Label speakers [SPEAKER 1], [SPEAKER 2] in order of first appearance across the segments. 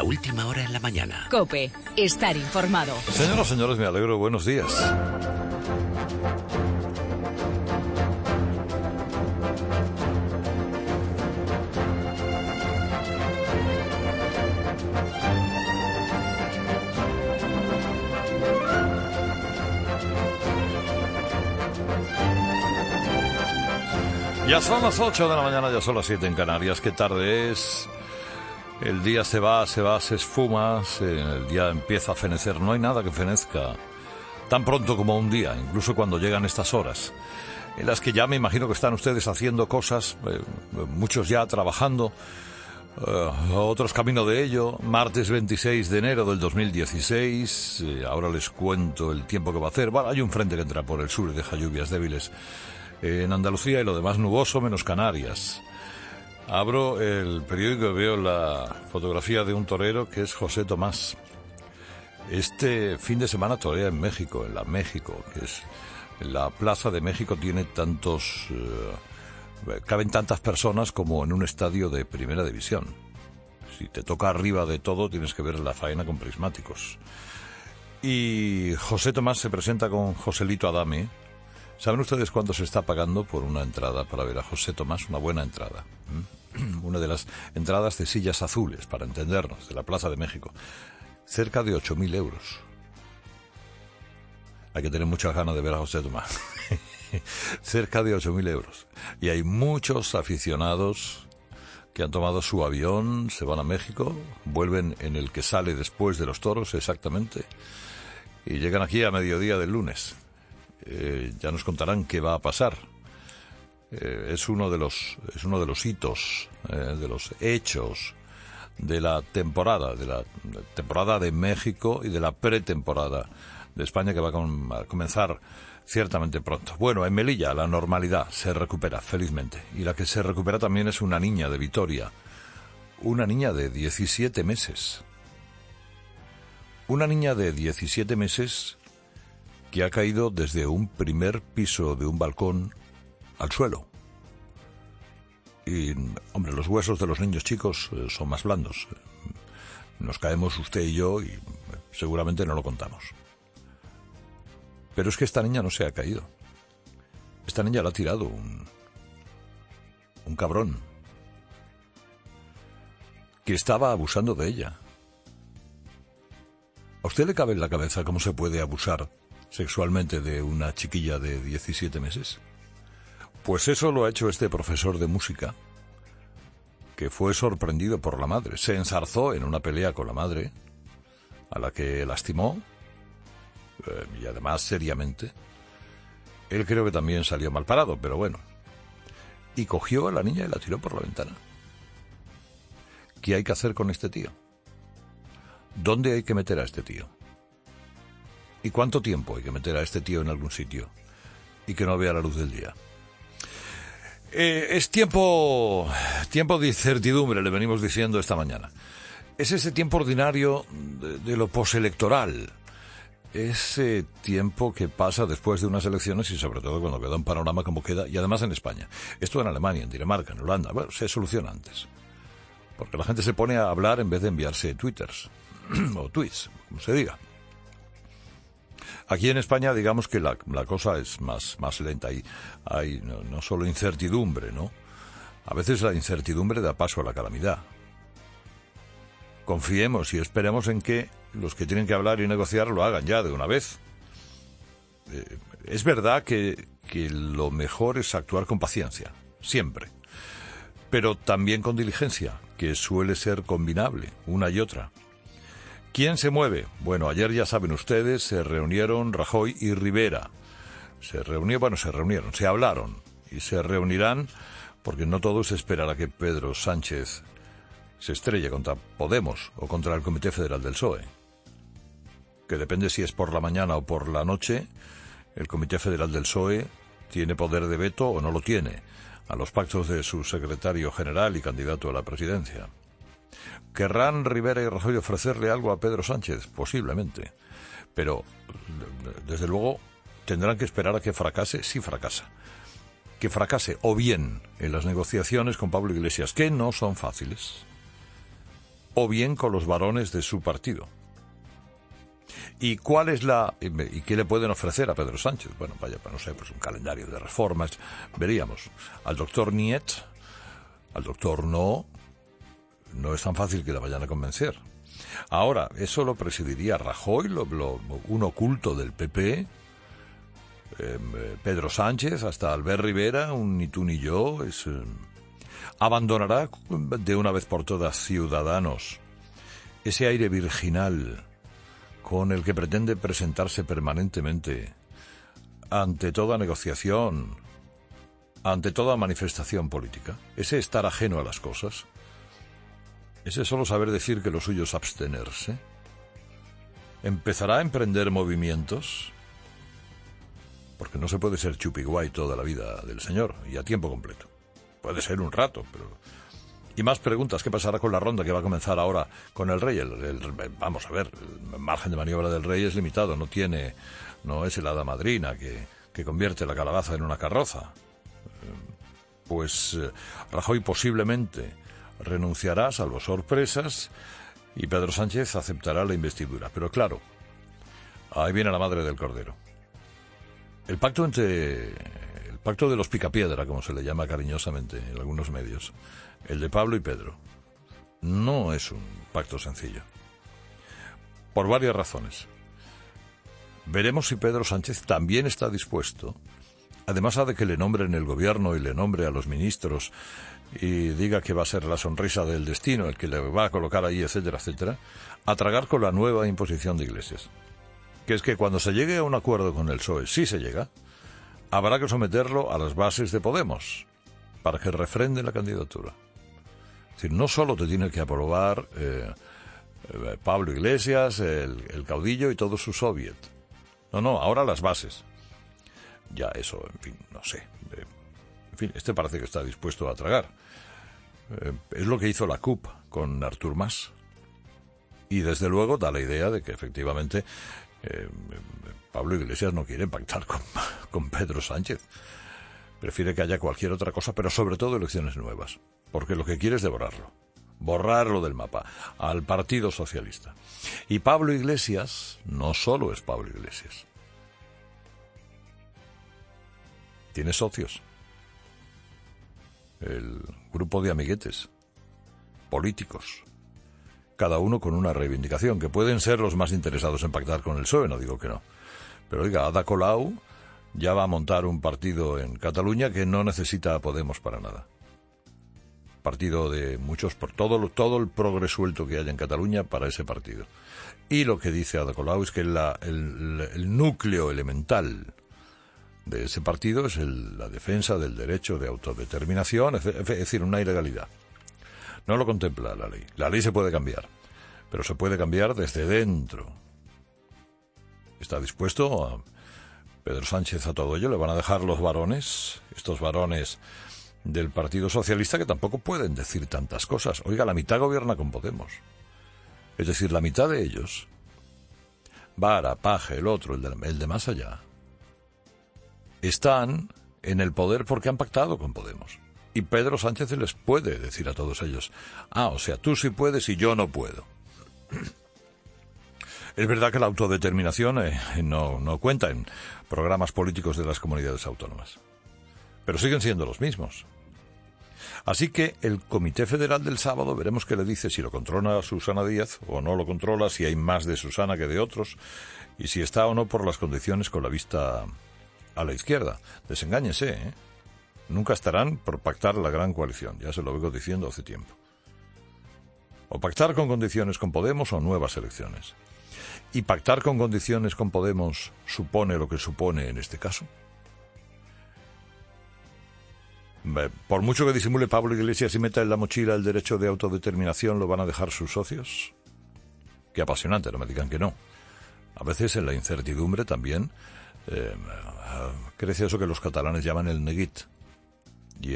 [SPEAKER 1] La última hora en la mañana.
[SPEAKER 2] COPE. Estar informado.
[SPEAKER 3] Señoras, señores, me alegro. Buenos días. Ya son las 8 de la mañana, ya son las 7 en Canarias. Qué tarde es. El día se va, se esfuma, el día empieza a fenecer. No hay nada que fenezca tan pronto como un día, incluso cuando llegan estas horas, en las que ya me imagino que están ustedes haciendo cosas, muchos ya trabajando, otros camino de ello. Martes 26 de enero del 2016, ahora les cuento el tiempo que va a hacer. Bueno, hay un frente que entra por el sur y deja lluvias débiles en Andalucía y lo demás nuboso menos Canarias. Abro el periódico y veo la fotografía de un torero que es José Tomás. Este fin de semana torea en México, en la México, que es la Plaza de México, tiene tantos, caben tantas personas como en un estadio de primera división. Si te toca arriba de todo, tienes que ver la faena con prismáticos. Y José Tomás se presenta con Joselito Adame. ¿Saben ustedes cuánto se está pagando por una entrada para ver a José Tomás? Una buena entrada. Una de las entradas de sillas azules, para entendernos, de la Plaza de México. Cerca de 8.000 euros. Hay que tener muchas ganas de ver a José Tomás. Cerca de 8.000 euros. Y hay muchos aficionados que han tomado su avión, se van a México, vuelven en el que sale después de los toros, exactamente, y llegan aquí a mediodía del lunes. Ya nos contarán qué va a pasar. Es uno de los hitos, de los hechos de la temporada de México y de la pretemporada de España, que va a comenzar ciertamente pronto. Bueno, en Melilla la normalidad se recupera felizmente, y la que se recupera también es una niña de Vitoria, una niña de 17 meses. Una niña de 17 meses que ha caído desde un primer piso de un balcón al suelo. Y, hombre, los huesos de los niños chicos son más blandos. Nos caemos usted y yo y seguramente no lo contamos. Pero es que esta niña no se ha caído. Esta niña la ha tirado un cabrón que estaba abusando de ella. ¿A usted le cabe en la cabeza cómo se puede abusar sexualmente de una chiquilla de 17 meses? Pues eso lo ha hecho este profesor de música, que fue sorprendido por la madre. Se enzarzó en una pelea con la madre, a la que lastimó, y además seriamente. Él creo que también salió mal parado, pero bueno. Y cogió a la niña y la tiró por la ventana. ¿Qué hay que hacer con este tío? ¿Dónde hay que meter a este tío? ¿Y cuánto tiempo hay que meter a este tío en algún sitio y que no vea la luz del día? Es tiempo de incertidumbre, le venimos diciendo esta mañana. Es ese tiempo ordinario de lo postelectoral. Ese tiempo que pasa después de unas elecciones y sobre todo cuando queda un panorama como queda, y además en España. Esto en Alemania, en Dinamarca, en Holanda, bueno, se soluciona antes. Porque la gente se pone a hablar en vez de enviarse twitters o tweets, como se diga. Aquí en España, digamos que la cosa es más lenta. Hay no solo incertidumbre, ¿no? A veces la incertidumbre da paso a la calamidad. Confiemos y esperemos en que los que tienen que hablar y negociar lo hagan ya de una vez. Es verdad que lo mejor es actuar con paciencia, siempre. Pero también con diligencia, que suele ser combinable, una y otra. ¿Quién se mueve? Bueno, ayer ya saben ustedes, se reunieron Rajoy y Rivera. Se hablaron y se reunirán, porque no todo es esperar a que Pedro Sánchez se estrelle contra Podemos o contra el Comité Federal del PSOE. Que depende si es por la mañana o por la noche, el Comité Federal del PSOE tiene poder de veto o no lo tiene a los pactos de su secretario general y candidato a la presidencia. ¿Querrán Rivera y Rajoy ofrecerle algo a Pedro Sánchez? Posiblemente. Pero, desde luego, tendrán que esperar a que fracase, si fracasa. Que fracase, o bien en las negociaciones con Pablo Iglesias, que no son fáciles. o bien con los varones de su partido. ¿Y cuál es y qué le pueden ofrecer a Pedro Sánchez? Bueno, vaya, no sé, pues un calendario de reformas, veríamos. Al doctor Niet, al doctor No es tan fácil que la vayan a convencer. Ahora, eso lo presidiría Rajoy, un oculto del PP, Pedro Sánchez, hasta Albert Rivera, un ni tú ni yo, abandonará de una vez por todas Ciudadanos ese aire virginal con el que pretende presentarse permanentemente ante toda negociación, ante toda manifestación política. Ese estar ajeno a las cosas, ese solo saber decir que lo suyo es abstenerse, empezará a emprender movimientos, porque no se puede ser chupiguay toda la vida del señor y a tiempo completo. Puede ser un rato, pero... Y más preguntas, ¿qué pasará con la ronda que va a comenzar ahora con el rey? Vamos a ver, el margen de maniobra del rey es limitado, no es el hada madrina que convierte la calabaza en una carroza. Pues Rajoy posiblemente renunciará, salvo sorpresas, y Pedro Sánchez aceptará la investidura. Pero claro, ahí viene la madre del cordero. El pacto de los picapiedra, como se le llama cariñosamente en algunos medios, el de Pablo y Pedro, no es un pacto sencillo. Por varias razones. Veremos si Pedro Sánchez también está dispuesto, además de que le nombren el gobierno y le nombre a los ministros y diga que va a ser la sonrisa del destino el que le va a colocar ahí, etcétera, etcétera, a tragar con la nueva imposición de Iglesias. Que es que cuando se llegue a un acuerdo con el PSOE, si se llega, habrá que someterlo a las bases de Podemos para que refrende la candidatura. Es decir, no solo te tiene que aprobar Pablo Iglesias, el caudillo y todo su soviet. No, ahora las bases. Ya eso, en fin, no sé. En fin, este parece que está dispuesto a tragar. Es lo que hizo la CUP con Artur Mas. Y desde luego da la idea de que efectivamente Pablo Iglesias no quiere pactar con Pedro Sánchez. Prefiere que haya cualquier otra cosa, pero sobre todo elecciones nuevas. Porque lo que quiere es borrarlo del mapa, al Partido Socialista. Y Pablo Iglesias no solo es Pablo Iglesias. Tiene socios. El grupo de amiguetes, políticos, cada uno con una reivindicación, que pueden ser los más interesados en pactar con el PSOE, no digo que no. Pero oiga, Ada Colau ya va a montar un partido en Cataluña que no necesita a Podemos para nada. Partido de muchos, por todo el progre suelto que haya en Cataluña para ese partido. Y lo que dice Ada Colau es que el núcleo elemental de ese partido es la defensa del derecho de autodeterminación, es decir, una ilegalidad. No lo contempla la ley. La ley se puede cambiar, pero se puede cambiar desde dentro. ¿Está dispuesto Pedro Sánchez a todo ello? ¿Le van a dejar los varones, estos varones del Partido Socialista, que tampoco pueden decir tantas cosas? Oiga, la mitad gobierna con Podemos. Es decir, la mitad de ellos, Vara, Paje, el otro, el de más allá, están en el poder porque han pactado con Podemos. Y Pedro Sánchez les puede decir a todos ellos, o sea, tú sí puedes y yo no puedo. Es verdad que la autodeterminación no cuenta en programas políticos de las comunidades autónomas, pero siguen siendo los mismos. Así que el Comité Federal del sábado veremos qué le dice, si lo controla Susana Díaz o no lo controla, si hay más de Susana que de otros, y si está o no por las condiciones con la vista a la izquierda. Desengáñense, ¿eh? Nunca estarán por pactar la gran coalición, ya se lo vengo diciendo hace tiempo. O pactar con condiciones con Podemos o nuevas elecciones. ¿Y pactar con condiciones con Podemos supone lo que supone en este caso? Por mucho que disimule Pablo Iglesias y meta en la mochila el derecho de autodeterminación, ¿lo van a dejar sus socios? Qué apasionante, no me digan que no. A veces en la incertidumbre también crece eso que los catalanes llaman el neguit. Y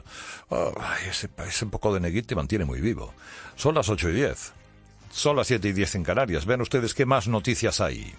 [SPEAKER 3] ese poco de neguit te mantiene muy vivo. Son las 8:10. Son las 7:10 en Canarias. Vean ustedes qué más noticias hay.